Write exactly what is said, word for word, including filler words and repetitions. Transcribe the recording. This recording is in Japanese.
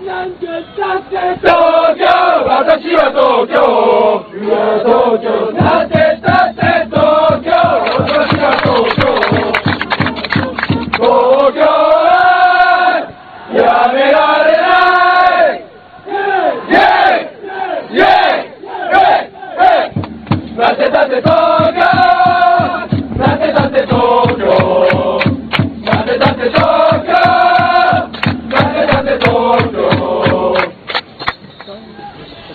なんちゃったって東京、私は東京、うわ東京、なんてったって東